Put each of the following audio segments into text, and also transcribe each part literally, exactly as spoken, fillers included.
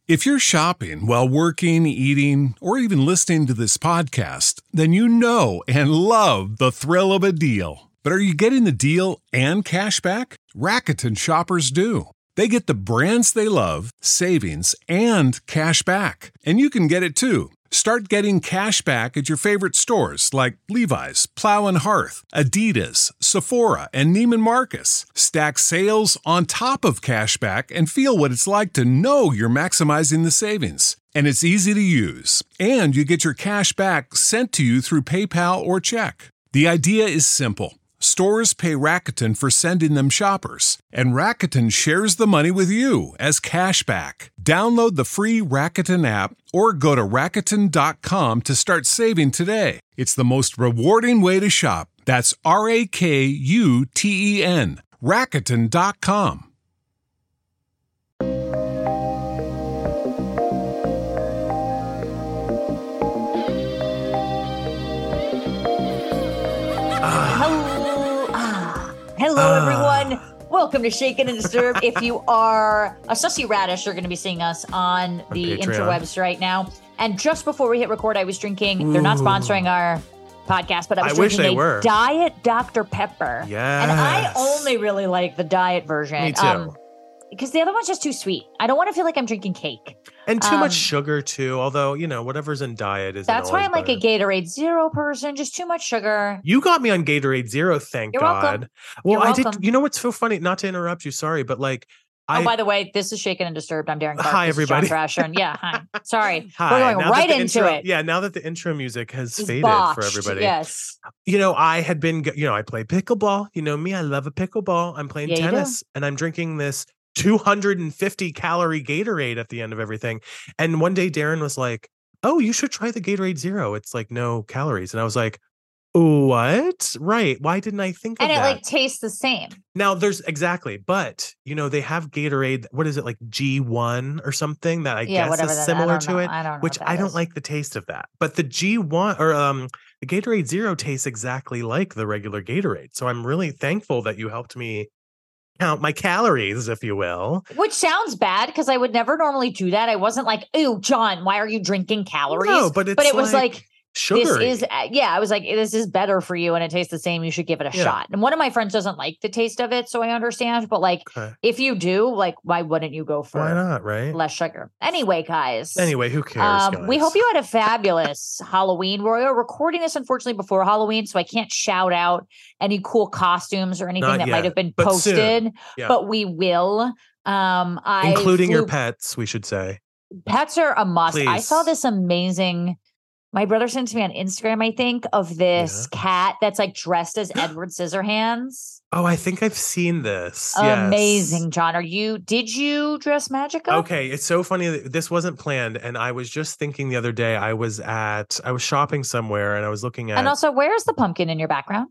If you're shopping while working, eating, or even listening to this podcast, then you know and love the thrill of a deal. But are you getting the deal and cash back? Rakuten shoppers do. They get the brands they love, savings, and cash back. And you can get it too. Start getting cash back at your favorite stores like Levi's, Plow and Hearth, Adidas, Sephora, and Neiman Marcus. Stack sales on top of cash back and feel what it's like to know you're maximizing the savings. And it's easy to use. And you get your cash back sent to you through PayPal or check. The idea is simple. Stores pay Rakuten for sending them shoppers, and Rakuten shares the money with you as cash back. Download the free Rakuten app or go to Rakuten dot com to start saving today. It's the most rewarding way to shop. That's R A K U T E N. Rakuten dot com. Hello, uh, everyone. Welcome to Shaken and Disturbed. If you are a sussy radish, you're going to be seeing us on the on interwebs right now. And just before we hit record, I was drinking. Ooh. They're not sponsoring our podcast, but I was I drinking a were. Diet Doctor Pepper. Yes. And I only really like the diet version. Me too. Um, because the other one's just too sweet. I don't want to feel like I'm drinking cake. And too um, much sugar, too. Although, you know, whatever's in diet is. That's why I'm like a Gatorade Zero person. Just too much sugar. You got me on Gatorade Zero, thank You're God. Welcome. Well, You're I welcome. did. You know what's so funny? Not to interrupt you, sorry, but like. I, oh, by the way, this is Shaken and Disturbed. I'm Darren Clark. Hi, this everybody. Is John Thrasher. And yeah, hi. Sorry. Hi. We're going now right into intro, it. Yeah, now that the intro music has it's faded botched, for everybody. Yes. You know, I had been, you know, I play pickleball. You know me, I love a pickleball. I'm playing yeah, tennis and I'm drinking this two hundred fifty calorie Gatorade at the end of everything. And one day Darren was like, oh, you should try the Gatorade Zero. It's like no calories. And I was like, what? Right. Why didn't I think of and that? And it like tastes the same. Now there's exactly, but you know, they have Gatorade. What is it, like G one or something that I yeah, guess is that, similar to know. it, I don't know which I don't is. like the taste of that. But the G one or um the Gatorade Zero tastes exactly like the regular Gatorade. So I'm really thankful that you helped me count my calories, if you will. Which sounds bad because I would never normally do that. I wasn't like, "Ew, John, why are you drinking calories?" No, but it's but it was like, like sugar. This is uh, yeah. I was like, "This is better for you, and it tastes the same. You should give it a yeah. shot." And one of my friends doesn't like the taste of it, so I understand. But like, okay. if you do, like, why wouldn't you go for why not? Right? Less sugar. Anyway, guys. Anyway, who cares? Um, guys? We hope you had a fabulous Halloween. We're recording this unfortunately before Halloween, so I can't shout out any cool costumes or anything not that yet, might have been but posted. yeah. But we will. Um, I including flew, your pets, we should say. Pets are a must. Please. I saw this amazing. My brother sent to me on Instagram, I think, of this yeah. cat that's like dressed as Edward Scissorhands. Oh, I think I've seen this. Amazing, yes. John. Are you, did you dress magic up? Okay. It's so funny that this wasn't planned. And I was just thinking the other day, I was at, I was shopping somewhere and I was looking at. And also, where's the pumpkin in your background?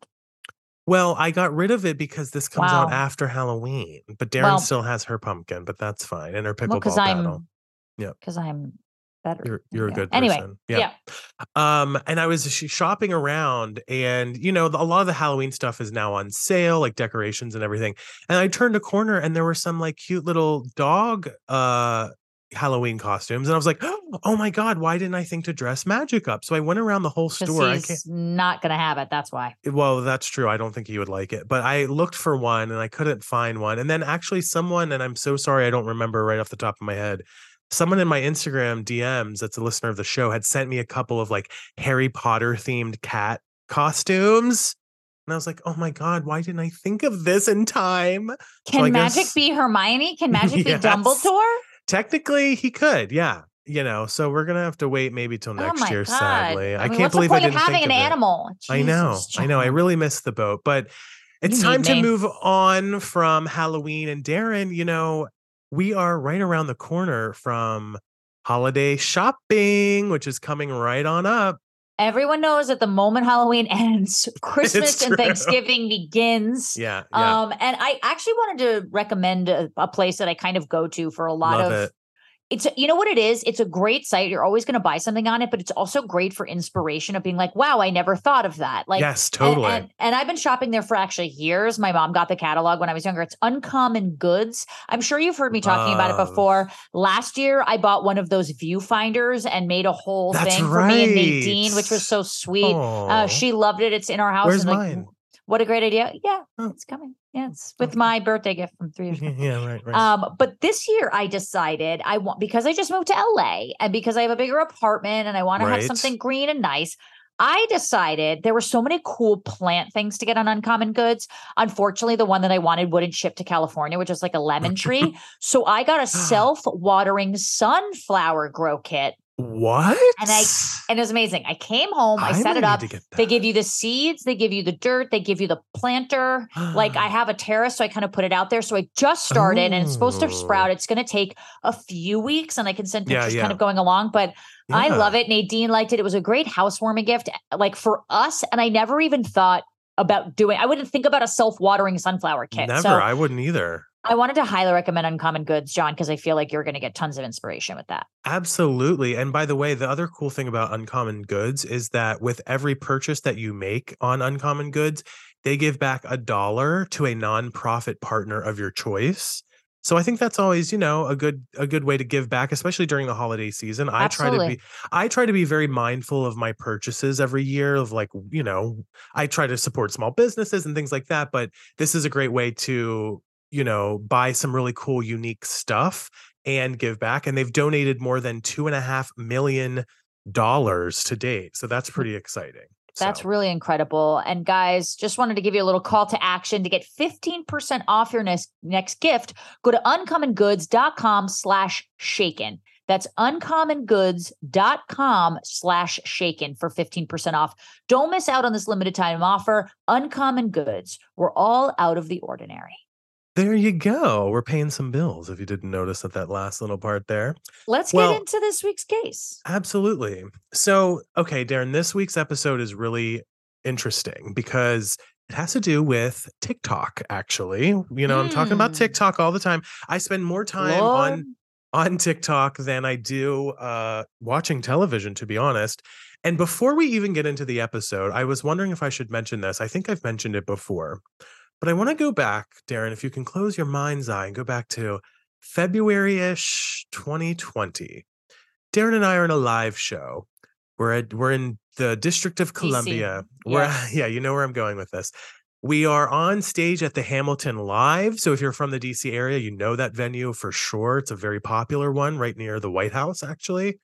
Well, I got rid of it because this comes wow. out after Halloween. But Darren well, still has her pumpkin, but that's fine. And her pickleball well, battle. Yeah. Because I'm better. You're, you're a good person. Anyway, yeah. yeah. Um, and I was shopping around and, you know, a lot of the Halloween stuff is now on sale, like decorations and everything. And I turned a corner and there were some like cute little dog uh, Halloween costumes. And I was like, oh my God, why didn't I think to dress Magic up? So I went around the whole store. He's I can't... not going to have it. That's why. Well, that's true. I don't think he would like it. But I looked for one and I couldn't find one. And then actually someone, and I'm so sorry, I don't remember right off the top of my head, someone in my Instagram D Ms that's a listener of the show had sent me a couple of like Harry Potter themed cat costumes. And I was like, oh my God, why didn't I think of this in time? Can so magic guess... be Hermione? Can magic yes. be Dumbledore? Technically, he could. Yeah. You know, so we're going to have to wait maybe till next oh year, God. sadly. I, I mean, can't believe I didn't of having think an of animal? It. I know. John. I know. I really missed the boat, but it's you time to me. move on from Halloween. And Darren, you know, we are right around the corner from holiday shopping, which is coming right on up. Everyone knows that the moment Halloween ends, Christmas and Thanksgiving begins. Yeah, yeah. Um, and I actually wanted to recommend a, a place that I kind of go to for a lot Love of it. It's, you know what it is? It's a great site. You're always going to buy something on it, but it's also great for inspiration of being like, wow, I never thought of that. Like, yes, totally. And, and, and I've been shopping there for actually years. My mom got the catalog when I was younger. It's Uncommon Goods. I'm sure you've heard me talking Love. about it before. Last year, I bought one of those viewfinders and made a whole That's thing right. for me and Nadine, which was so sweet. Uh, she loved it. It's in our house. Where's and like, mine? What a great idea. Yeah, oh. it's coming. Yeah, it's with okay. my birthday gift from three years ago. Yeah, right, right. Um, but this year I decided I want, because I just moved to L A and because I have a bigger apartment and I want to right. have something green and nice, I decided there were so many cool plant things to get on Uncommon Goods. Unfortunately, the one that I wanted wouldn't ship to California, which is like a lemon tree. So I got a self-watering sunflower grow kit. What? And I and it was amazing. I came home, I, I set it up. They give you the seeds, they give you the dirt, they give you the planter. Like I have a terrace, so I kind of put it out there. So I just started oh. and it's supposed to sprout. It's going to take a few weeks and I can send pictures yeah, yeah. kind of going along, but yeah. I love it. Nadine liked it. It was a great housewarming gift, like for us. And I never even thought about doing, I wouldn't think about a self-watering sunflower kit. Never, so, I wouldn't either. I wanted to highly recommend Uncommon Goods, John, because I feel like you're going to get tons of inspiration with that. Absolutely. And by the way, the other cool thing about Uncommon Goods is that with every purchase that you make on Uncommon Goods, they give back a dollar to a nonprofit partner of your choice. So I think that's always, you know, a good a good way to give back, especially during the holiday season. I Absolutely. try to be I try to be very mindful of my purchases every year of like, you know, I try to support small businesses and things like that. But this is a great way to, you know, buy some really cool, unique stuff and give back. And they've donated more than two and a half million dollars to date. So that's pretty exciting. That's so. really incredible. And guys, just wanted to give you a little call to action to get fifteen percent off your next, next gift. Go to uncommongoods.com slash shaken. That's uncommongoods.com slash shaken for fifteen percent off. Don't miss out on this limited time offer. Uncommon Goods. We're all out of the ordinary. There you go. We're paying some bills, if you didn't notice at that last little part there. Let's well, get into this week's case. Absolutely. So, okay, Darren, this week's episode is really interesting because it has to do with TikTok, actually. You know, mm. I'm talking about TikTok all the time. I spend more time Lord. on on TikTok than I do uh, watching television, to be honest. And before we even get into the episode, I was wondering if I should mention this. I think I've mentioned it before. But I want to go back, Darren, if you can close your mind's eye and go back to February-ish twenty twenty. Darren and I are in a live show. We're at, we're in the District of Columbia. We're, yes. Yeah, you know where I'm going with this. We are on stage at the Hamilton Live. So if you're from the D C area, you know that venue for sure. It's a very popular one right near the White House, actually.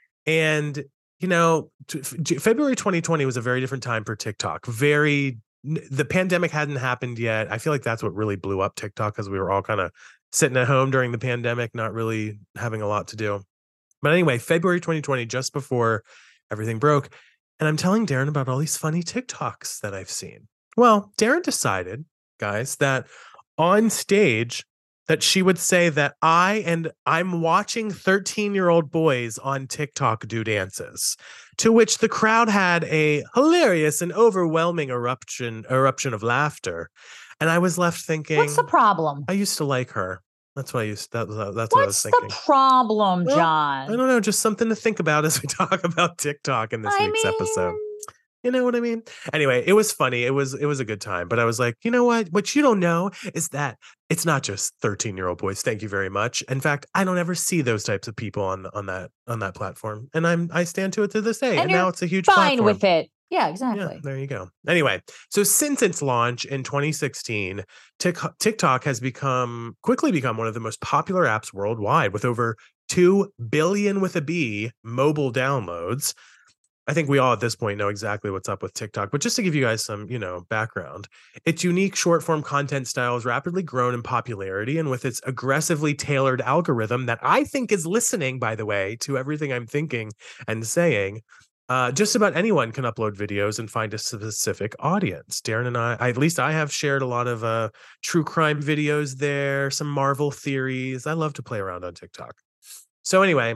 And, you know, February twenty twenty was a very different time for TikTok. Very The pandemic hadn't happened yet. I feel like that's what really blew up TikTok because we were all kind of sitting at home during the pandemic, not really having a lot to do. But anyway, February twenty twenty, just before everything broke. And I'm telling Darren about all these funny TikToks that I've seen. Well, Darren decided, guys, that on stage that she would say that I and I'm watching thirteen-year-old boys on TikTok do dances, to which the crowd had a hilarious and overwhelming eruption eruption of laughter. And I was left thinking, what's the problem? I used to like her. That's what I used. That was that's what's what I was thinking. What's the problem, well, John? I don't know. Just something to think about as we talk about TikTok in this I week's mean... episode. You know what I mean? Anyway, it was funny. It was it was a good time. But I was like, you know what? What you don't know is that it's not just thirteen-year-old boys. Thank you very much. In fact, I don't ever see those types of people on on that on that platform, and I'm I stand to it to this day. And, and now it's a huge fine platform. with it. Yeah, exactly. Yeah, there you go. Anyway, so since its launch in twenty sixteen, TikTok has become quickly become one of the most popular apps worldwide, with over two billion with a B mobile downloads. I think we all at this point know exactly what's up with TikTok, but just to give you guys some, you know, background, its unique short form content style has rapidly grown in popularity, and with its aggressively tailored algorithm that I think is listening, by the way, to everything I'm thinking and saying, uh, just about anyone can upload videos and find a specific audience. Darren and I, at least I have shared a lot of uh, true crime videos there, some Marvel theories. I love to play around on TikTok. So anyway,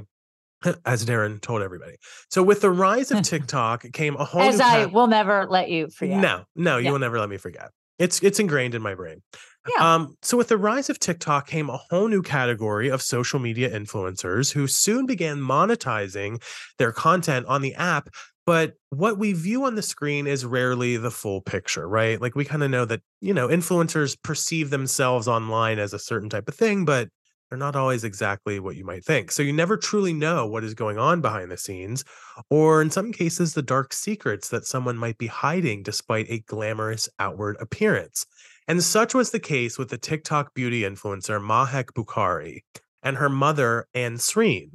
as Darren told everybody. So with the rise of TikTok came a whole As new I path- will never let you forget. No, no, you yeah. will never let me forget. It's it's ingrained in my brain. Yeah. Um, so with the rise of TikTok came a whole new category of social media influencers who soon began monetizing their content on the app. But what we view on the screen is rarely the full picture, right? Like we kind of know that, you know, influencers perceive themselves online as a certain type of thing, but they're not always exactly what you might think. So you never truly know what is going on behind the scenes, or in some cases, the dark secrets that someone might be hiding despite a glamorous outward appearance. And such was the case with the TikTok beauty influencer Mahek Bukhari and her mother, Anne Sreen,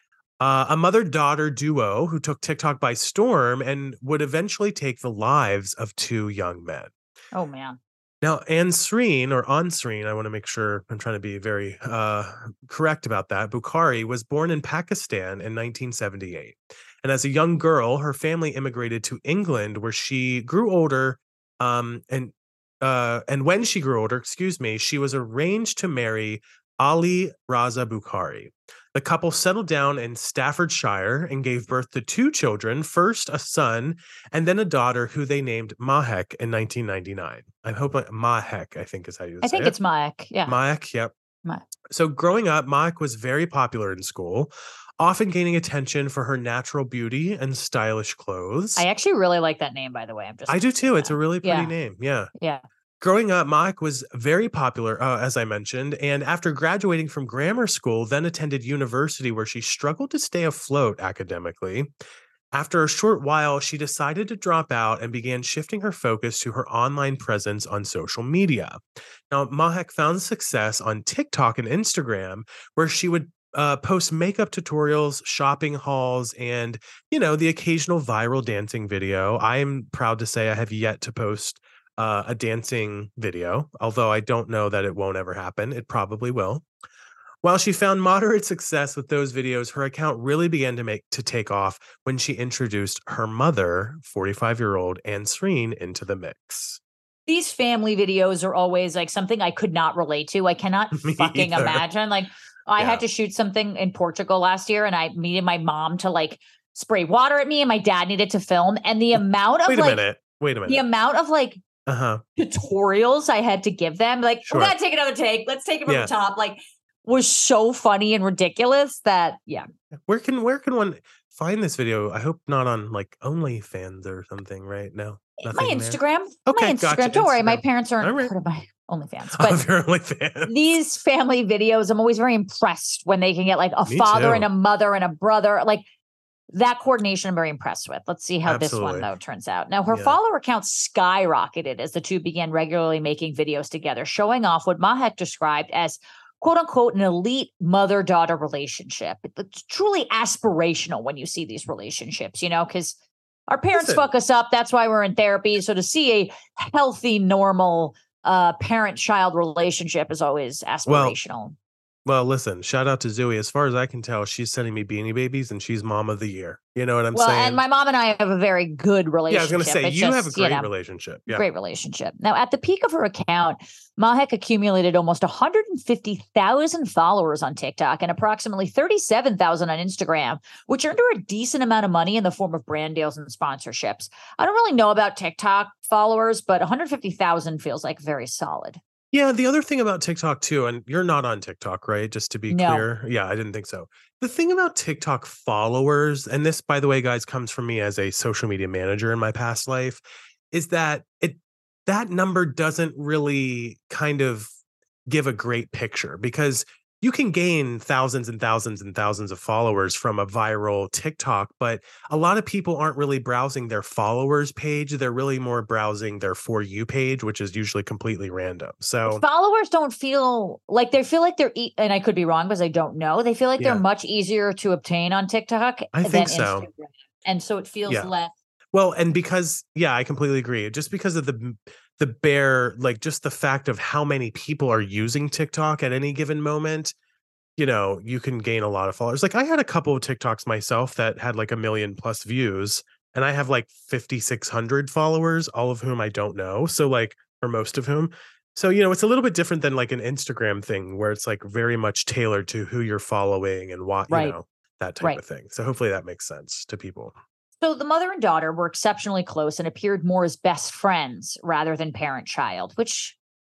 uh, a mother daughter duo who took TikTok by storm and would eventually take the lives of two young men. Oh, man. Now, Anne Sreen, or Ansreen, I want to make sure I'm trying to be very uh, correct about that. Bukhari was born in Pakistan in nineteen seventy-eight. And as a young girl, her family immigrated to England, where she grew older. Um, and uh, and when she grew older, excuse me, she was arranged to marry Ali Raza Bukhari. The couple settled down in Staffordshire and gave birth to two children, first a son and then a daughter who they named Mahek in nineteen ninety-nine. I hope Mahek, I think is how you would I say think it. it's Mahek. Yeah. Mahek, yep. Mahek. So growing up, Mahek was very popular in school, often gaining attention for her natural beauty and stylish clothes. I actually really like that name, by the way. I'm just I do too. It's a really pretty yeah. name. Yeah. Yeah. Growing up, Mahek was very popular, uh, as I mentioned, and after graduating from grammar school, then attended university where she struggled to stay afloat academically. After a short while, she decided to drop out and began shifting her focus to her online presence on social media. Now, Mahek found success on TikTok and Instagram, where she would uh, post makeup tutorials, shopping hauls, and, you know, the occasional viral dancing video. I am proud to say I have yet to post Uh, a dancing video, although I don't know that it won't ever happen. It probably will. While she found moderate success with those videos, her account really began to make to take off when she introduced her mother, forty-five-year-old Anne Sreen, into the mix. These family videos are always like something I could not relate to. I cannot Me fucking either. imagine. Like I Yeah. had to shoot something in Portugal last year and I needed my mom to like spray water at me and my dad needed to film. And the amount of Wait a like minute. Wait a minute. the amount of like Uh-huh. tutorials I had to give them, like, Sure. we gotta take another take. Let's take it from Yeah. the top. Like, was so funny and ridiculous that yeah. Where can where can one find this video? I hope not on like OnlyFans or something, right? No. My Nothing there? Instagram. Okay, my Instagram. gotcha. Don't worry, my Instagram. parents aren't All right. part of my OnlyFans. Oh, But you're OnlyFans. these family videos, I'm always very impressed when they can get like a Me father too. and a mother and a brother. Like that coordination, I'm very impressed with. Let's see how this Absolutely. one, though, turns out. Now, her Yeah. follower count skyrocketed as the two began regularly making videos together, showing off what Mahek described as, quote unquote, an elite mother daughter relationship. It's truly aspirational when you see these relationships, you know, because our parents Listen. fuck us up. That's why we're in therapy. So to see a healthy, normal uh, parent child relationship is always aspirational. Well, listen, shout out to Zooey. As far as I can tell, she's sending me Beanie Babies and she's mom of the year. You know what I'm well, saying? and my mom and I have a very good relationship. yeah, I was going to say, It's you have a just, great know, relationship. Yeah. Great relationship. Now, at the peak of her account, Mahek accumulated almost one hundred fifty thousand followers on TikTok and approximately thirty-seven thousand on Instagram, which earned her a decent amount of money in the form of brand deals and sponsorships. I don't really know about TikTok followers, but one hundred fifty thousand feels like very solid. Yeah, the other thing about TikTok too, and you're not on TikTok, right? Just to be No. clear. Yeah, I didn't think so. The thing about TikTok followers, and this, by the way, guys, comes from me as a social media manager in my past life, is that it that number doesn't really kind of give a great picture because you can gain thousands and thousands and thousands of followers from a viral TikTok, but a lot of people aren't really browsing their followers page. They're really more browsing their For You page, which is usually completely random. So followers don't feel like they feel like they're, e- and I could be wrong because I don't know. They feel like Yeah. they're much easier to obtain on TikTok I than think so. Instagram. And so it feels Yeah. less. Well, and because, yeah, I completely agree. Just because of the the bare, like just the fact of how many people are using TikTok at any given moment, you know, you can gain a lot of followers. Like I had a couple of TikToks myself that had like a million plus views, and I have like fifty-six hundred followers, all of whom I don't know. So like, or most of whom. So, you know, it's a little bit different than like an Instagram thing where it's like very much tailored to who you're following and what, Right. you know, that type Right. of thing. So hopefully that makes sense to people. So the mother and daughter were exceptionally close and appeared more as best friends rather than parent-child, which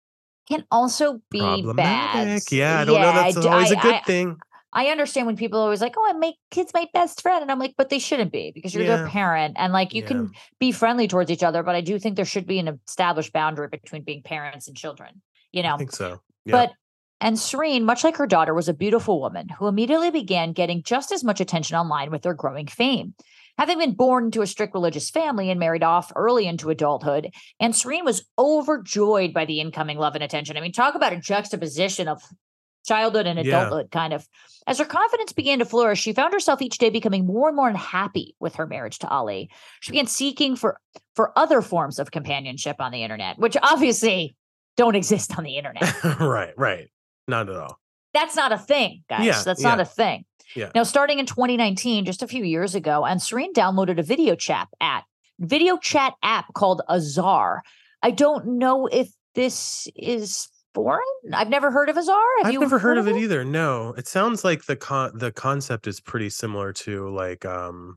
can also be bad. Problematic. Yeah, I don't know. Yeah, I That's d- always a I- good I- thing. I understand when people are always like, "Oh, I make kids my best friend," and I'm like, "But they shouldn't be because you're their Yeah. parent, and like you Yeah. can be friendly towards each other, but I do think there should be an established boundary between being parents and children, you I know." think so. Yeah. But and Serene, much like her daughter, was a beautiful woman who immediately began getting just as much attention online with her growing fame. Having been born into a strict religious family and married off early into adulthood, and Serene was overjoyed by the incoming love and attention. I mean, talk about a juxtaposition of childhood and Yeah. adulthood, kind of. As her confidence began to flourish, she found herself each day becoming more and more unhappy with her marriage to Ali. She began seeking for for other forms of companionship on the internet, which obviously don't exist on the internet. Right, right. Not at all. That's not a thing, guys. Yeah, That's not yeah. a thing. Yeah. Now, starting in twenty nineteen, just a few years ago, and Serene downloaded a video chat app, video chat app called Azar. I don't know if this is foreign. I've never heard of Azar. Have I've you never heard of it either. No, it sounds like the con- the concept is pretty similar to like um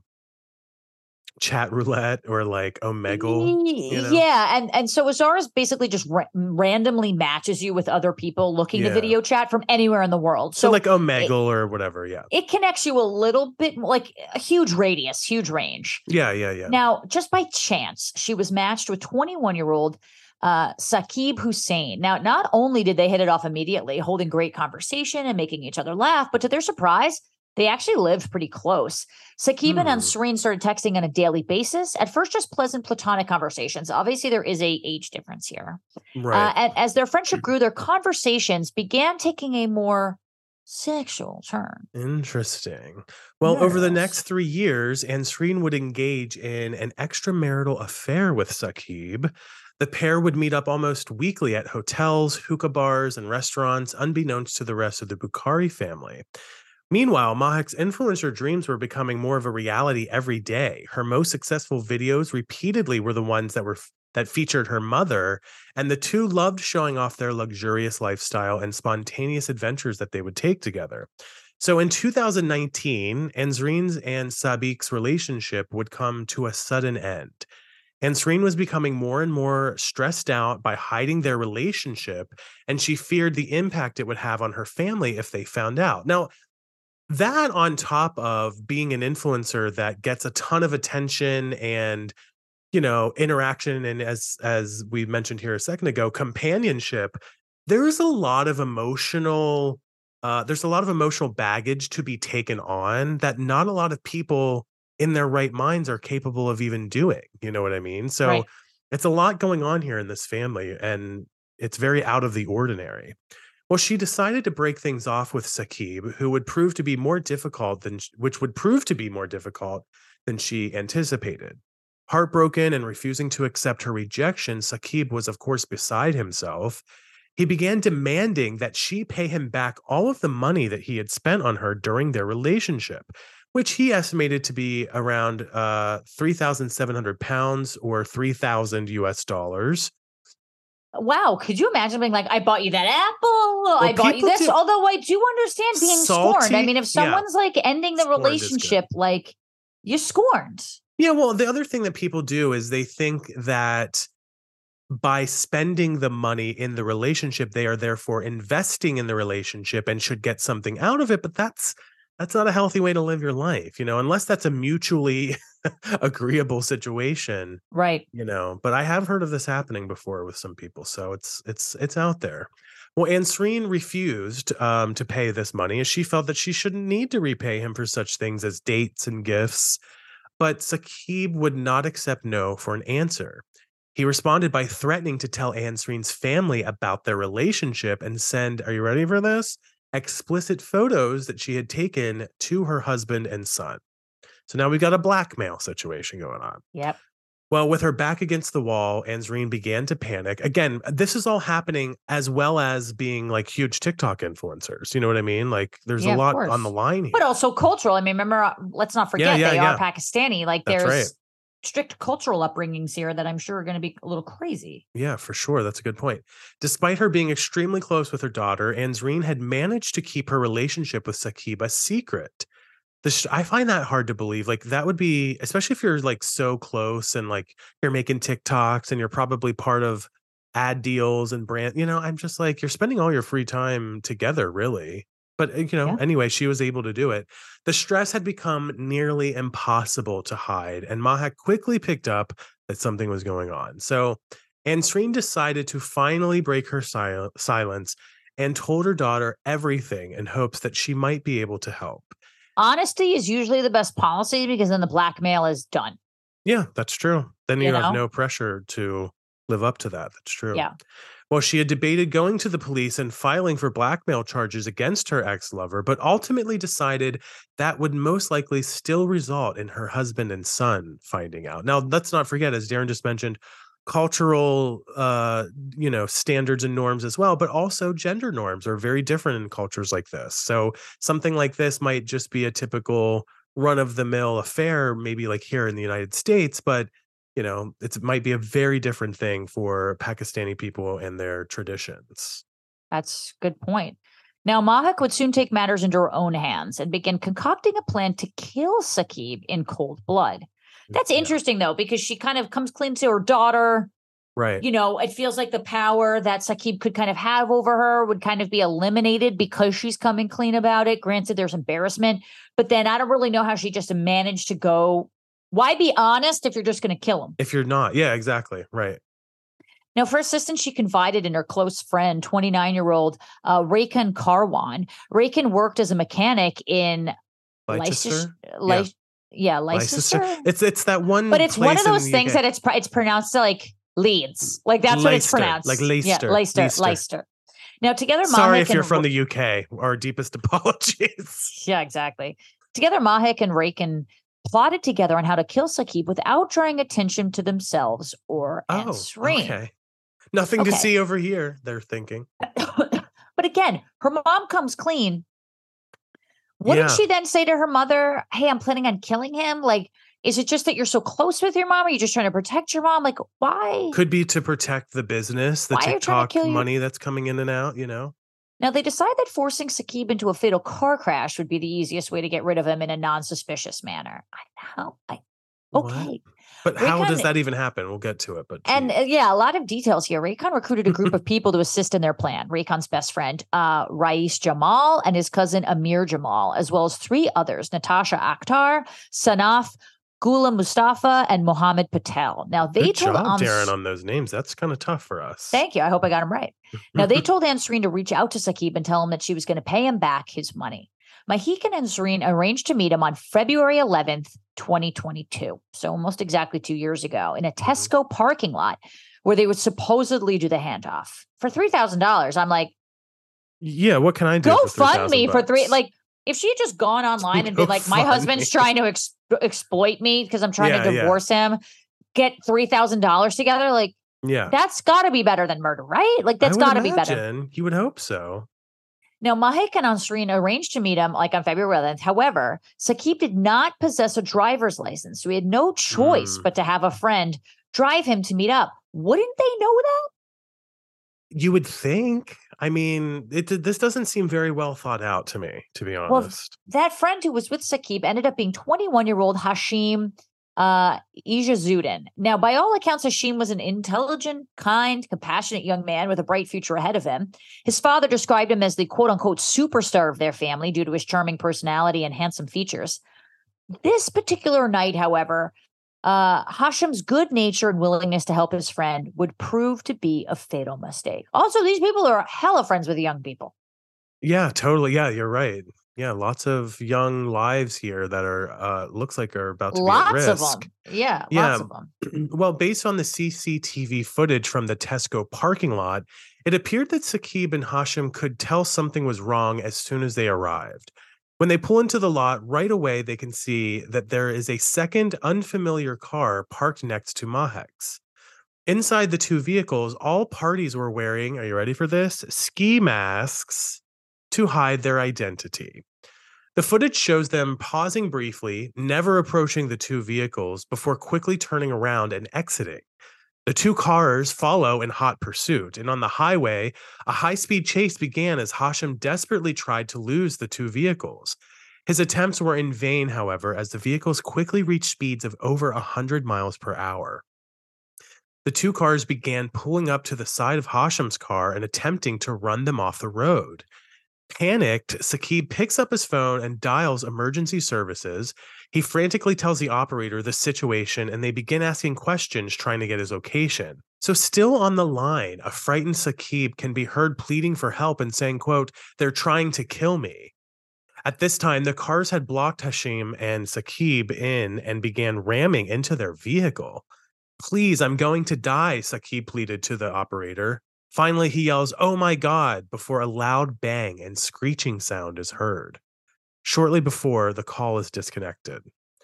chat roulette or like Omegle. You know? Yeah, and and so Azar is basically just ra- randomly matches you with other people looking to Yeah. video chat from anywhere in the world. So, So, like Omegle or whatever. Yeah. it connects you a little bit, like a huge radius, huge range. Yeah. Yeah. Yeah. Now, just by chance, she was matched with twenty-one-year-old uh, Saqib Hussein. Now, not only did they hit it off immediately, holding great conversation and making each other laugh, but to their surprise, they actually lived pretty close. Saqib Hmm. and Serene started texting on a daily basis. At first, just pleasant platonic conversations. Obviously, there is a age difference here. Right. Uh, and as their friendship grew, their conversations began taking a more sexual turn. Interesting. Well, over the Yes. next three years, Ansreen would engage in an extramarital affair with Saqib. The pair would meet up almost weekly at hotels, hookah bars, and restaurants, unbeknownst to the rest of the Bukhari family. Meanwhile, Mahak's influencer dreams were becoming more of a reality every day. Her most successful videos repeatedly were the ones that were that featured her mother, and the two loved showing off their luxurious lifestyle and spontaneous adventures that they would take together. So in two thousand nineteen, Ansreen's and Sabiq's relationship would come to a sudden end. Ansreen was becoming more and more stressed out by hiding their relationship, and she feared the impact it would have on her family if they found out. Now, that on top of being an influencer that gets a ton of attention and, you know, interaction, and as as we mentioned here a second ago, companionship, there's a lot of emotional uh there's a lot of emotional baggage to be taken on that not a lot of people in their right minds are capable of even doing. You know what I mean? So Right. it's a lot going on here in this family, and it's very out of the ordinary. Well, she decided to break things off with Saqib, who would prove to be more difficult than sh- which would prove to be more difficult than she anticipated. Heartbroken and refusing to accept her rejection, Saqib was, of course, beside himself. He began demanding that she pay him back all of the money that he had spent on her during their relationship, which he estimated to be around uh, three thousand seven hundred pounds or three thousand U S dollars. Wow, could you imagine being like, I bought you that apple, I bought you people this? do- Although I do understand being scorned. I Salty- mean, if yeah. someone's like ending the Scorned is good. relationship, like you're scorned. Yeah, well, the other thing that people do is they think that by spending the money in the relationship, they are therefore investing in the relationship and should get something out of it. But that's that's not a healthy way to live your life, you know, unless that's a mutually agreeable situation, Right. you know. But I have heard of this happening before with some people, so it's it's it's out there. Well, Ansreen refused um, to pay this money, as she felt that she shouldn't need to repay him for such things as dates and gifts. But Saqib would not accept no for an answer. He responded by threatening to tell Ansreen's family about their relationship and send, are you ready for this? Explicit photos that she had taken to her husband and son. So now we've got a blackmail situation going on. Yep. Well, with her back against the wall, Ansreen began to panic. Again, this is all happening as well as being like huge TikTok influencers. You know what I mean? Like there's Yeah, a of lot course. on the line here. But also cultural. I mean, remember, uh, let's not forget yeah, they yeah. are Pakistani. Like That's there's right. strict cultural upbringings here that I'm sure are going to be a little crazy. Yeah, for sure. That's a good point. Despite her being extremely close with her daughter, Ansreen had managed to keep her relationship with Saqib a secret. The sh- I find that hard to believe. Like that would be, especially if you're like so close and like you're making TikToks and you're probably part of ad deals and brand, you know, I'm just like, you're spending all your free time together, really. But, you know, Yeah. anyway, she was able to do it. The stress had become nearly impossible to hide, and Mahak quickly picked up that something was going on. So Ansreen decided to finally break her sil- silence and told her daughter everything in hopes that she might be able to help. Honesty is usually the best policy because then the blackmail is done. Yeah, that's true. Then you, You have know? no pressure to live up to that. That's true. Yeah. Well, she had debated going to the police and filing for blackmail charges against her ex-lover, but ultimately decided that would most likely still result in her husband and son finding out. Now, let's not forget, as Darren just mentioned, cultural uh you know standards and norms as well, but also gender norms are very different in cultures like this. So something like this might just be a typical run-of-the-mill affair, maybe like here in the United States, but you know, it's, it might be a very different thing for Pakistani people and their traditions. That's a good point. Now, Mahak would soon take matters into her own hands and begin concocting a plan to kill Saqib in cold blood. That's Yeah. interesting, though, because she kind of comes clean to her daughter. Right. You know, it feels like the power that Saqib could kind of have over her would kind of be eliminated because she's coming clean about it. Granted, there's embarrassment, but then I don't really know how she just managed to go. Why be honest if you're just going to kill him? If you're not. Yeah, exactly. Right. Now, for assistance, she confided in her close friend, twenty-nine-year-old uh, Rakan Karwan. Rakan worked as a mechanic in Leicester? Leicester. Le- yeah, Leicester. Leicester. It's it's that one, but it's one place of those in the things U K. that it's pr- it's pronounced like Leeds. Like that's what it's Leicester, pronounced. like Leicester, Yeah, Leicester. Leicester. Leicester. Now, together, Sorry Mahak if you're and from Ra- the U K. Our deepest apologies. Yeah, exactly. Together, Mahak and Rakan plotted together on how to kill Saqib without drawing attention to themselves or Oh, Ansreen. okay. Nothing to Okay. see over here, they're thinking. But again, her mom comes clean. Wouldn't Yeah. she then say to her mother, hey, I'm planning on killing him? Like, is it just that you're so close with your mom? Are you just trying to protect your mom? Like, why? Could be to protect the business, the Why are you trying to TikTok kill your- money that's coming in and out, you know? Now, they decide that forcing Saqib into a fatal car crash would be the easiest way to get rid of him in a non-suspicious manner. I how I What? okay. But how Raycon- does that even happen? We'll get to it. But And geez. uh, yeah, a lot of details here. Raycon recruited a group of people to assist in their plan. Raycon's best friend, uh, Rais Jamal, and his cousin Amir Jamal, as well as three others, Natasha Akhtar, Sanaf, Gula Mustafa, and Mohammed Patel. Now, they Good told job, Ans- Darren, on those names. That's kind of tough for us. Thank you. I hope I got him right. Now, they told Ansreen to reach out to Saqib and tell him that she was going to pay him back his money. Mahik and Ansreen arranged to meet him on February eleventh, twenty twenty-two. So almost exactly two years ago in a Tesco parking lot where they would supposedly do the handoff. For three thousand dollars, I'm like, Yeah, what can I do? go for fund me for three. bucks? Like, if she had just gone online and Go been like, my fund husband's me. trying to ex- exploit me because I'm trying Yeah, to yeah. divorce him, get three thousand dollars together, like, Yeah, that's got to be better than murder, right? Like, that's I would got to be better. imagine. You would hope so. Now, Mahik and Ansreen arranged to meet him like on February eleventh. However, Saqib did not possess a driver's license, so he had no choice Mm. but to have a friend drive him to meet up. Wouldn't they know that? You would think. I mean, it this doesn't seem very well thought out to me, to be Well, honest. That friend who was with Saqib ended up being twenty-one-year-old Hashim uh, Ijazuddin. Now, by all accounts, Hashim was an intelligent, kind, compassionate young man with a bright future ahead of him. His father described him as the quote-unquote superstar of their family due to his charming personality and handsome features. This particular night, however, uh, Hashim's good nature and willingness to help his friend would prove to be a fatal mistake. Also, these people are hella friends with young people. Yeah, totally. Yeah, you're right. Yeah, lots of young lives here that are uh looks like are about to be at Lots risk. of them. Yeah, Yeah. lots of them. Well, based on the C C T V footage from the Tesco parking lot, it appeared that Saqib and Hashim could tell something was wrong as soon as they arrived. When they pull into the lot, right away they can see that there is a second unfamiliar car parked next to Mahek's. Inside the two vehicles, all parties were wearing, are you ready for this? Ski masks to hide their identity. The footage shows them pausing briefly, never approaching the two vehicles before quickly turning around and exiting. The two cars follow in hot pursuit, and on the highway, a high-speed chase began as Hashim desperately tried to lose the two vehicles. His attempts were in vain, however, as the vehicles quickly reached speeds of over one hundred miles per hour. The two cars began pulling up to the side of Hasham's car and attempting to run them off the road. Panicked, Saqib picks up his phone and dials emergency services. He frantically tells the operator the situation, and they begin asking questions trying to get his location. So still on the line, a frightened Saqib can be heard pleading for help and saying, quote, "They're trying to kill me." At this time, the cars had blocked Hashim and Saqib in and began ramming into their vehicle. "Please, I'm going to die," Saqib pleaded to the operator. Finally, he yells, "Oh my God," before a loud bang and screeching sound is heard. Shortly before, the call is disconnected.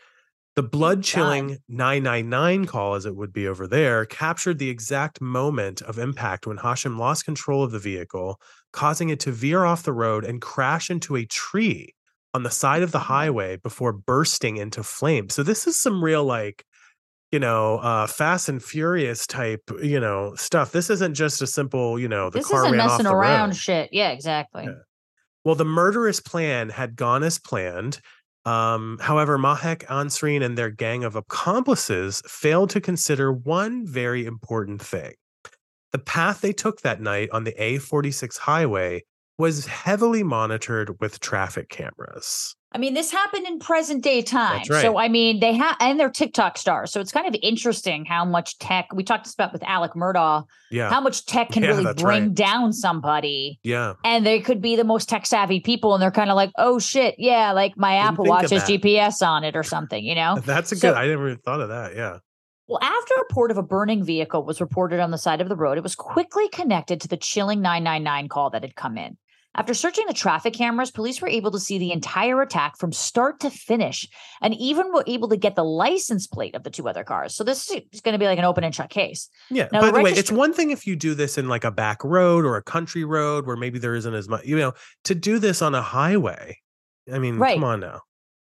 The blood-chilling nine nine nine call, as it would be over there, captured the exact moment of impact when Hashim lost control of the vehicle, causing it to veer off the road and crash into a tree on the side of the highway before bursting into flames. So this is some real, like, you know, uh, Fast and Furious type, you know, stuff. This isn't just a simple, you know, the this car isn't ran off messing the around road. shit. Yeah, exactly. Yeah. Well, the murderous plan had gone as planned. Um, however, Mahek, Ansreen, and their gang of accomplices failed to consider one very important thing. The path they took that night on the A forty-six highway was heavily monitored with traffic cameras. I mean, this happened in present day time. That's right. So, I mean, they have, and they're TikTok stars. So it's kind of interesting how much tech, we talked about with Alec Murdaugh, Yeah. how much tech can Yeah, really that's bring right. down somebody. Yeah. And they could be the most tech savvy people. And they're kind of like, oh shit, yeah, like my Didn't Apple think Watch of has that. G P S on it or something, you know? That's a So- good, I never even thought of that. Yeah. Well, after a report of a burning vehicle was reported on the side of the road, it was quickly connected to the chilling nine nine nine call that had come in. After searching the traffic cameras, police were able to see the entire attack from start to finish and even were able to get the license plate of the two other cars. So this is going to be like an open and shut case. Yeah. Now, By the the way, registry- it's one thing if you do this in like a back road or a country road where maybe there isn't as much, you know, to do this on a highway. I mean, Right. come on now.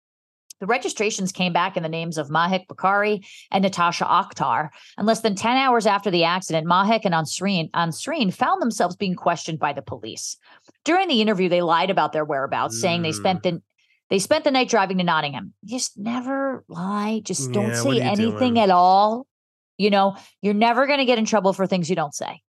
The registrations came back in the names of Mahek Bakari and Natasha Akhtar. And less than ten hours after the accident, Mahek and Ansreen, Ansreen found themselves being questioned by the police. During the interview, they lied about their whereabouts, mm. saying they spent the they spent the night driving to Nottingham. Just never lie. Just don't Yeah, say anything doing? at all. You know, you're never going to get in trouble for things you don't say.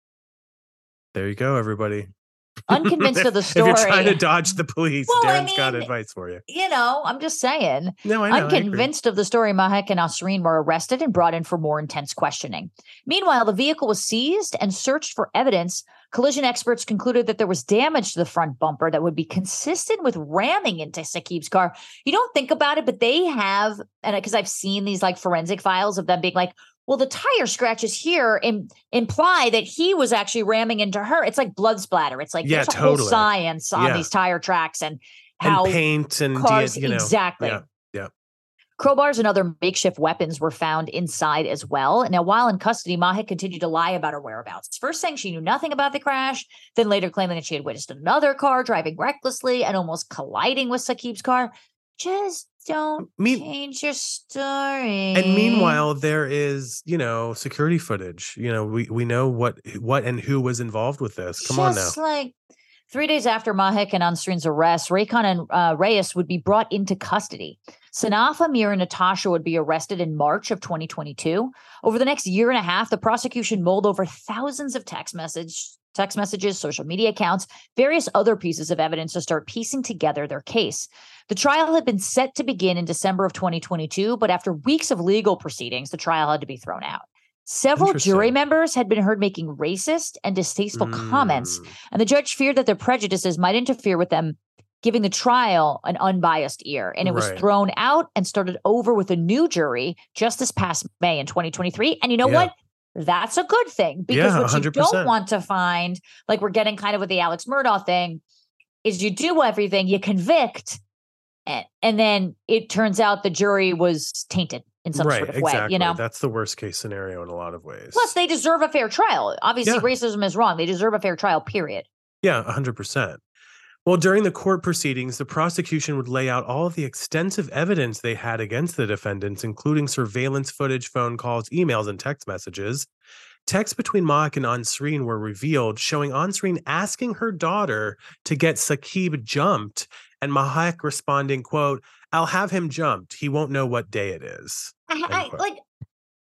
There you go, everybody. Unconvinced of the story. If you're trying to dodge the police, well, Darren's I mean, got advice for you. You know, I'm just saying. No, I know. Unconvinced I of the story, Mahek and Ansreen were arrested and brought in for more intense questioning. Meanwhile, the vehicle was seized and searched for evidence. Collision experts concluded that there was damage to the front bumper that would be consistent with ramming into Saqib's car. You don't think about it, but they have, and because I've seen these like forensic files of them being like, well, the tire scratches here im- imply that he was actually ramming into her. It's like blood splatter. It's like yeah, there's a totally. whole science on yeah. these tire tracks and how and paint and cars, you know, exactly. Yeah, yeah. Crowbars and other makeshift weapons were found inside as well. Now, while in custody, Mahek continued to lie about her whereabouts. First saying she knew nothing about the crash, then later claiming that she had witnessed another car driving recklessly and almost colliding with Saqib's car. Just don't mean, change your story. And meanwhile, there is, you know, security footage. You know, we, we know what what and who was involved with this. Come Just on now. like three days after Mahek and Ansreen's arrest, Raycon and uh, Reyes would be brought into custody. Sanafa, Amir, and Natasha would be arrested in March of twenty twenty-two. Over the next year and a half, the prosecution mulled over thousands of text message, text messages, social media accounts, various other pieces of evidence to start piecing together their case. The trial had been set to begin in December of twenty twenty-two, but after weeks of legal proceedings, the trial had to be thrown out. Several jury members had been heard making racist and distasteful mm. comments, and the judge feared that their prejudices might interfere with them giving the trial an unbiased ear. And it was right. thrown out and started over with a new jury just this past May in twenty twenty-three. And you know yeah. what? That's a good thing, because yeah, what one hundred percent. You don't want to find, like we're getting kind of with the Alex Murdaugh thing, is you do everything, you convict, and, and then it turns out the jury was tainted in some right, sort of exactly. way. You know, that's the worst case scenario in a lot of ways. Plus, they deserve a fair trial. Obviously, yeah. racism is wrong. They deserve a fair trial, period. Yeah, one hundred percent. Well, during the court proceedings, the prosecution would lay out all of the extensive evidence they had against the defendants, including surveillance footage, phone calls, emails, and text messages. Texts between Mahek and Ansreen were revealed, showing Ansreen asking her daughter to get Saqib jumped, and Mahek responding, quote, "I'll have him jumped. He won't know what day it is." I, I, like,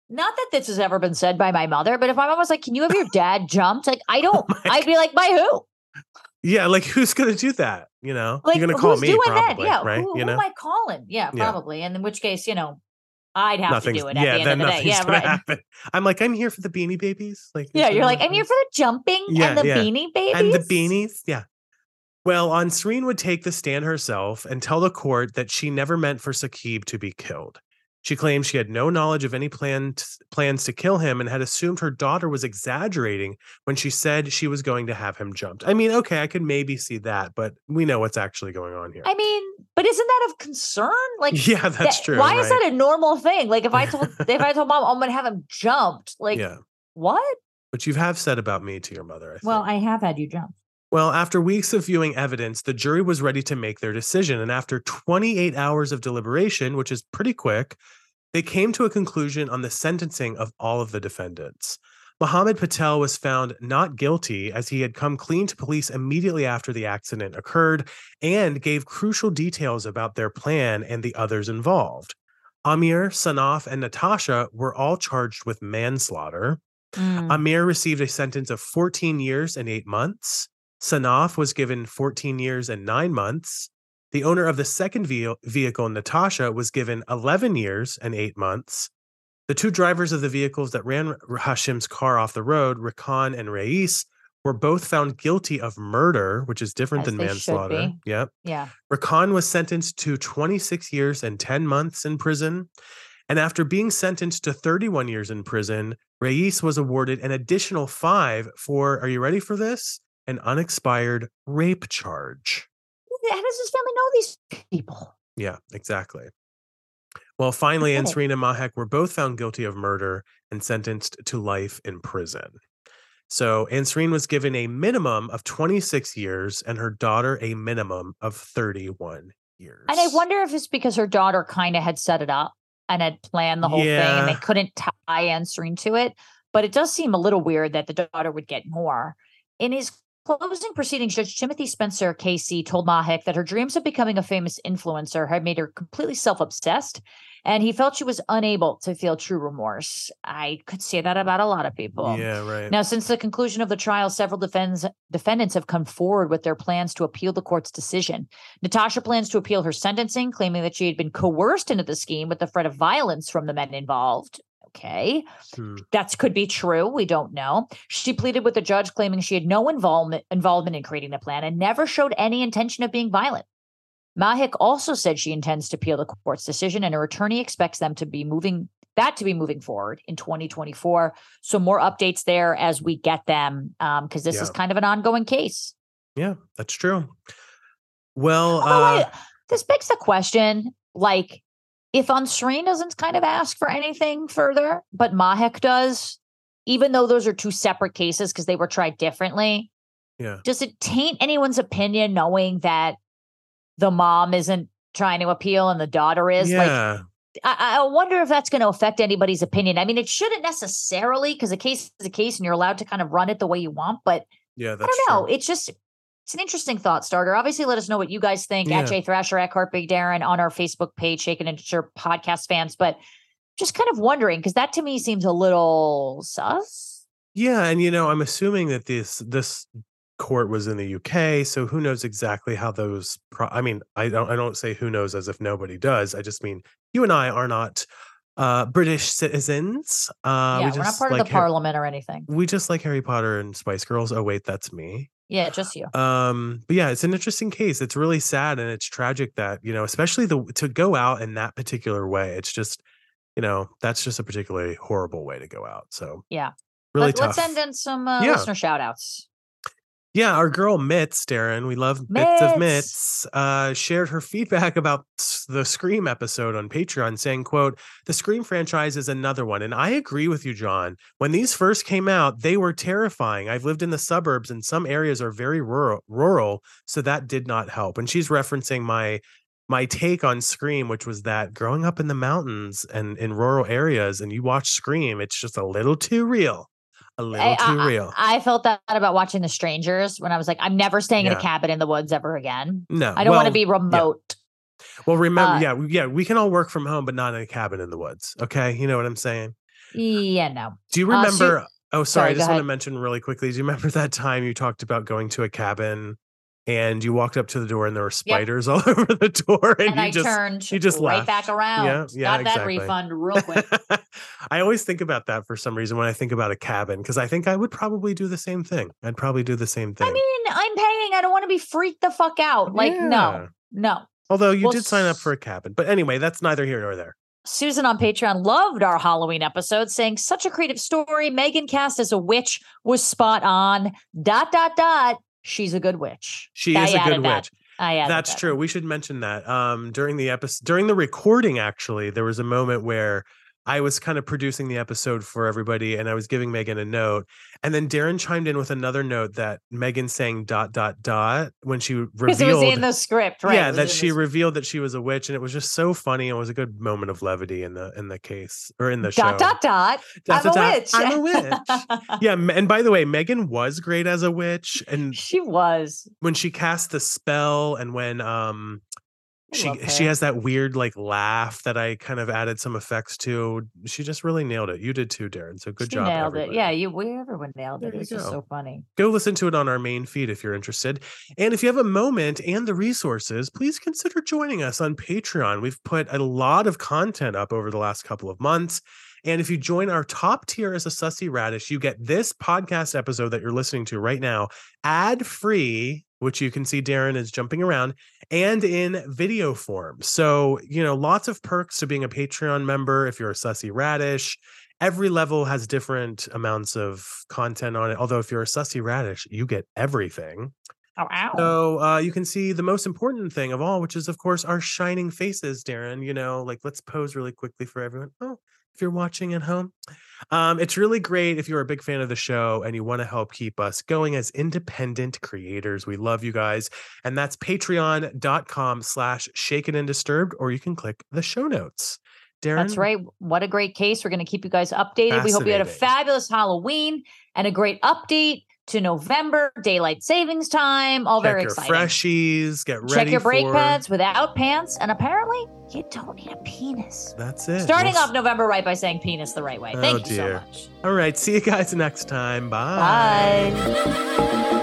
Not that this has ever been said by my mother, but if my mom was like, can you have your dad jumped? Like, I don't, Oh I'd be like, by who? Yeah, like who's gonna do that? You know, Like, you're gonna call who's me doing probably, that? Yeah, right? who, You who know, am I calling? Yeah, Yeah. probably. And in which case, you know, I'd have nothing's to do it at yeah, the end then of the day. nothing's Yeah, gonna right. happen. I'm like, I'm here for the Beanie Babies. Like, Yeah, is you're that like, what I'm here happens? for the jumping Yeah, and the yeah. beanie babies. And the beanies, yeah. Well, Ansreen would take the stand herself and tell the court that she never meant for Saqib to be killed. She claimed she had no knowledge of any plan t- plans to kill him and had assumed her daughter was exaggerating when she said she was going to have him jumped. I mean, okay, I could maybe see that, but we know what's actually going on here. I mean, but isn't that of concern? Like, Yeah, that's that, true. Why right? is that a normal thing? Like, if I told if I told mom I'm gonna have him jumped, like, Yeah. what? But you have said about me to your mother, I think. Well, I have had you jump. Well, after weeks of viewing evidence, the jury was ready to make their decision. And after twenty-eight hours of deliberation, which is pretty quick, they came to a conclusion on the sentencing of all of the defendants. Mohammed Patel was found not guilty as he had come clean to police immediately after the accident occurred and gave crucial details about their plan and the others involved. Amir, Sanaf, and Natasha were all charged with manslaughter. Mm. Amir received a sentence of fourteen years and eight months. Sanaf was given fourteen years and nine months. The owner of the second ve- vehicle, Natasha, was given eleven years and eight months. The two drivers of the vehicles that ran Hashim's car off the road, Rakan and Reis, were both found guilty of murder, which is different As than they manslaughter. should be. Yep. Yeah. Rakan was sentenced to twenty-six years and ten months in prison. And after being sentenced to thirty-one years in prison, Reis was awarded an additional five for, are you ready for this? An unexpired rape charge. How does his family know these people? Yeah, exactly. Well, finally, Okay. Ansreen and Mahek were both found guilty of murder and sentenced to life in prison. So Ansreen was given a minimum of twenty-six years and her daughter a minimum of thirty-one years. And I wonder if it's because her daughter kind of had set it up and had planned the whole thing and they Yeah. couldn't tie Ansreen to it. But it does seem a little weird that the daughter would get more. In his closing proceedings, Judge Timothy Spencer K C told Mahek that her dreams of becoming a famous influencer had made her completely self-obsessed, and he felt she was unable to feel true remorse. I could say that about a lot of people. Yeah, right. Now, since the conclusion of the trial, several defends, defendants have come forward with their plans to appeal the court's decision. Natasha plans to appeal her sentencing, claiming that she had been coerced into the scheme with the threat of violence from the men involved. Okay. Hmm. That could be true. We don't know. She pleaded with the judge, claiming she had no involvement involvement in creating the plan and never showed any intention of being violent. Mahek also said she intends to appeal the court's decision, and her attorney expects them to be moving that to be moving forward in twenty twenty-four. So more updates there as we get them, because um, this Yeah. is kind of an ongoing case. Yeah, that's true. Well, Although uh, I, this begs the question, like, if Ansreen doesn't kind of ask for anything further, but Mahek does, even though those are two separate cases because they were tried differently, yeah. does it taint anyone's opinion knowing that the mom isn't trying to appeal and the daughter is? Yeah. Like, I, I wonder if that's going to affect anybody's opinion. I mean, it shouldn't necessarily, because a case is a case and you're allowed to kind of run it the way you want, but Yeah, that's I don't know. true. It's just, it's an interesting thought starter. Obviously, let us know what you guys think Yeah. at Jay Thrasher, at Cart Big Darren, on our Facebook page, Shaken and Stir podcast fans. But just kind of wondering, because that to me seems a little sus. Yeah, and you know, I'm assuming that this this court was in the U K, so who knows exactly how those pro- I mean, I don't I don't say who knows as if nobody does. I just mean you and I are not uh British citizens. Uh yeah, we we're not just part like of the Har- parliament or anything. we just like Harry Potter and Spice Girls. Oh wait, that's me. Yeah, just you. Um, but yeah, it's an interesting case. It's really sad and it's tragic that, you know, especially the to go out in that particular way. It's just, you know, that's just a particularly horrible way to go out. So Yeah. really Let, tough. let's end in some uh, Yeah. listener shout outs. Yeah, our girl Mitz, Darren, we love bits of Mitz. Mitz, uh, shared her feedback about s- the Scream episode on Patreon, saying, quote, the Scream franchise is another one. And I agree with you, John. When these first came out, they were terrifying. I've lived in the suburbs and some areas are very rural, rural, so that did not help. And she's referencing my my take on Scream, which was that growing up in the mountains and in rural areas and you watch Scream, it's just a little too real. A little I, too I- real. I felt that about watching The Strangers when I was like, I'm never staying in Yeah. a cabin in the woods ever again. No. I don't want to well, be remote. Well, remember, Uh, yeah, we- yeah, we can all work from home, but not in a cabin in the woods. Okay, you know what I'm saying? Yeah, no. Do you remember? Uh, so, oh, sorry. sorry I just want to mention really quickly. Do you remember that time you talked about going to a cabin and you walked up to the door and there were spiders yep. all over the door? And, and you I just, turned you just right left. back around. Yeah, yeah, Got exactly. that refund real quick. I always think about that for some reason when I think about a cabin, because I think I would probably do the same thing. I'd probably do the same thing. I mean, I'm paying. I don't want to be freaked the fuck out. Like, yeah. no, no. Although you well, did sign up for a cabin. But anyway, that's neither here nor there. Susan on Patreon loved our Halloween episode, saying such a creative story. Megan cast as a witch was spot on. Dot, dot, dot. She's a good witch. She I is a good that. witch. I added That's that. true. We should mention that. Um, during the episode, during the recording, actually, there was a moment where I was kind of producing the episode for everybody and I was giving Megan a note. And then Darren chimed in with another note that Megan saying dot, dot, dot when she revealed. Because it was in the script, right? Yeah, that she revealed that she was a witch. And it was just so funny. It was a good moment of levity in the in the case or in the show. Dot, dot, dot. dot I'm dot, a dot. witch. I'm a witch. Yeah. And by the way, Megan was great as a witch. And she was. When she cast the spell and when um She she has that weird like laugh that I kind of added some effects to. She just really nailed it. You did too, Darren. So good she job. Nailed everybody. it. Yeah, you we everyone nailed it. There It's just so funny. Go listen to it on our main feed if you're interested. And if you have a moment and the resources, please consider joining us on Patreon. We've put a lot of content up over the last couple of months. And if you join our top tier as a Sussy Radish, you get this podcast episode that you're listening to right now, ad-free, which you can see Darren is jumping around, and in video form. So, you know, lots of perks to being a Patreon member if you're a Sussy Radish. Every level has different amounts of content on it. Although if you're a Sussy Radish, you get everything. Oh, ow. So uh, you can see the most important thing of all, which is, of course, our shining faces, Darren. You know, like let's pose really quickly for everyone. Oh, if you're watching at home. Um, it's really great if you're a big fan of the show and you want to help keep us going as independent creators. We love you guys. And that's patreon.com slash shaken and disturbed, or you can click the show notes. Darren? That's right. What a great case. We're going to keep you guys updated. We hope you had a fabulous Halloween and a great update to November, daylight savings time. All Check very your exciting. Freshies, get ready. Check your brake for... pads without pants. And apparently, you don't need a penis. That's it. Starting we'll... off November right by saying penis the right way. Oh, Thank you dear. so much. All right. See you guys next time. Bye. Bye.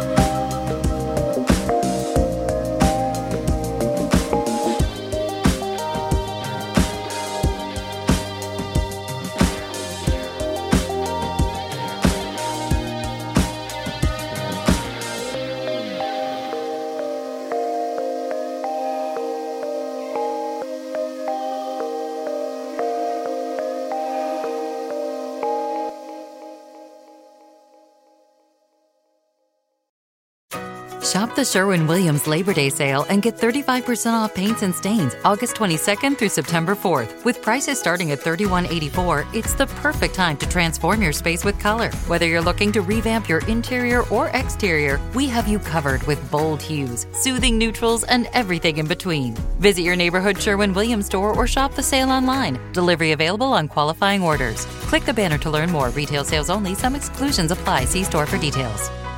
Shop the Sherwin-Williams Labor Day sale and get thirty-five percent off paints and stains August twenty-second through September fourth. With prices starting at thirty-one eighty-four, it's the perfect time to transform your space with color. Whether you're looking to revamp your interior or exterior, we have you covered with bold hues, soothing neutrals, and everything in between. Visit your neighborhood Sherwin-Williams store or shop the sale online. Delivery available on qualifying orders. Click the banner to learn more. Retail sales only. Some exclusions apply. See store for details.